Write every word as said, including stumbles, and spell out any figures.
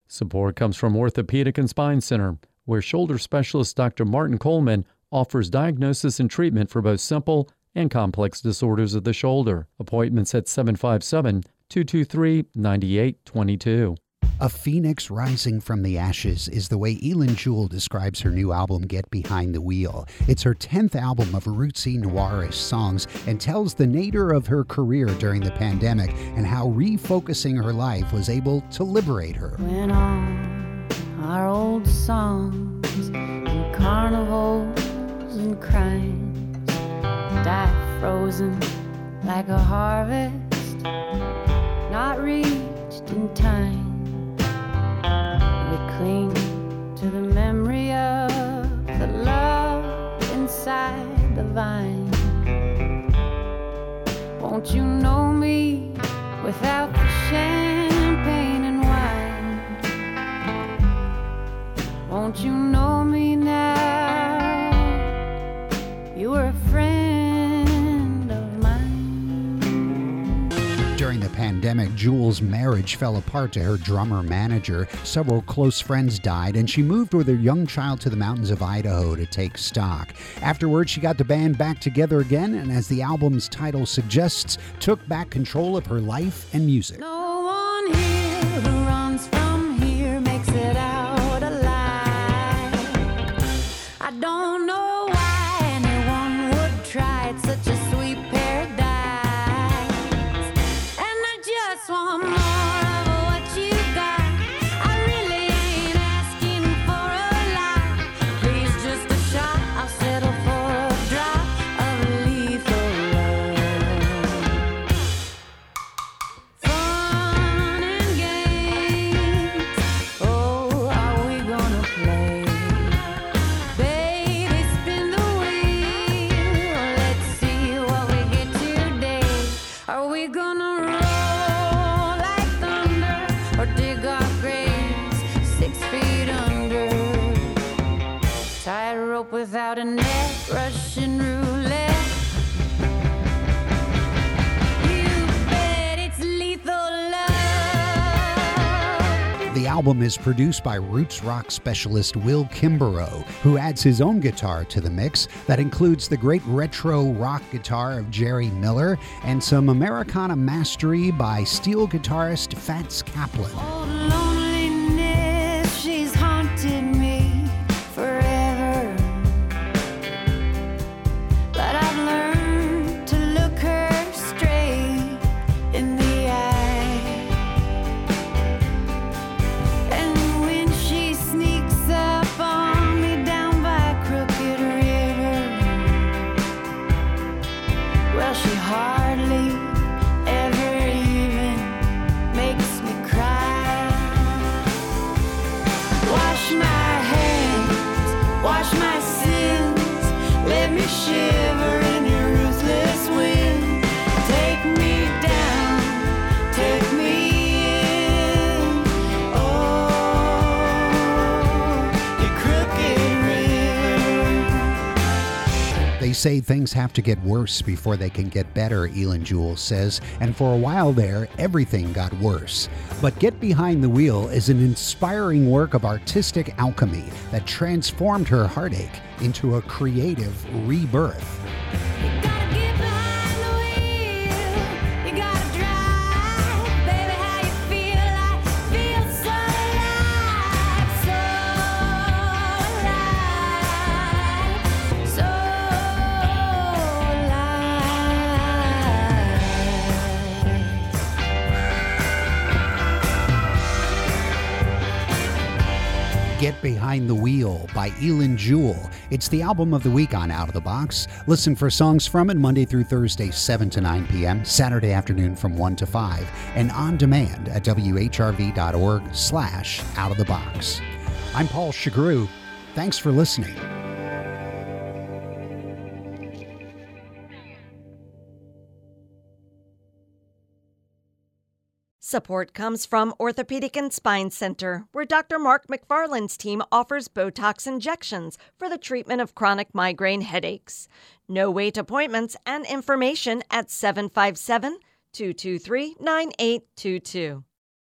Support comes from Orthopedic and Spine Center, where shoulder specialist Doctor Martin Coleman offers diagnosis and treatment for both simple and complex disorders of the shoulder. Appointments at seven five seven, two two three, nine eight two two. A phoenix rising from the ashes is the way Eilen Jewell describes her new album, Get Behind the Wheel. It's her tenth album of rootsy noirish songs and tells the nadir of her career during the pandemic and how refocusing her life was able to liberate her. When all our old songs and carnivals and crimes die frozen like a harvest not reached in time, we cling to the memory of the love inside the vine. Won't you know me without the champagne and wine? Won't you know me now? You were a friend of mine. During the pandemic, Jewell's marriage fell apart to her drummer manager. Several close friends died, and she moved with her young child to the mountains of Idaho to take stock. Afterwards, she got the band back together again, and as the album's title suggests, took back control of her life and music. No one here who runs from here makes it out alive. I don't know why anyone would try. It's such a sweet paradise. And I just want more of what you got. I really ain't asking for a lot. Please, just a shot. I'll settle for a drop of lethal love. Fun and games. Oh, are we gonna play? Baby, spin the wheel. Let's see what we get today. Are we gonna roll like thunder or dig our graves six feet under? Tie a rope without a net, Russian roulette. You bet it's lethal love. The album is produced by roots rock specialist Will Kimbrough, who adds his own guitar to the mix. That includes the great retro rock guitar of Jerry Miller and some Americana mastery by steel guitarist Fats Kaplan. Old loneliness, she's haunted me forever. But I've learned to look her straight in the eye. And when she sneaks up on me down by Crooked River, well, she hardly ever even makes me cry. Wash my hands, wash my sins, let me shiver in your ruthless wind. Take me down, take me in, oh, your Crooked River. They say things have to get worse before they can get better, Eilen Jewell says, and for a while there, everything got worse. But Get Behind the Wheel is an inspiring work of artistic alchemy that transformed her heartache into a creative rebirth. You gotta get behind the wheel. You gotta drive, baby. How you feel? I feel so alive, so alive, so alive. Get Behind the Wheel by Eilen Jewell. It's the album of the week on Out of the Box. Listen for songs from it Monday through Thursday, seven to nine p.m., Saturday afternoon from one to five, and on demand at W H R V dot org slash out of the box. I'm Paul Chagru. Thanks for listening. Support comes from Orthopedic and Spine Center, where Doctor Mark McFarland's team offers Botox injections for the treatment of chronic migraine headaches. No wait appointments and information at seven five seven, two two three, nine eight two two.